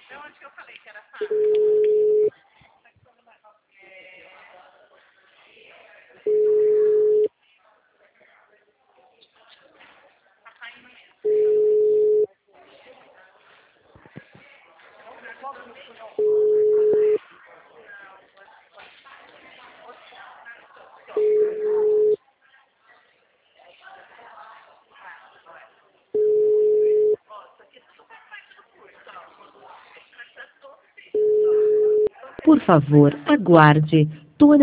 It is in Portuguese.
Eu acho que eu falei que era fácil. Tá saindo mesmo. Por favor, aguarde.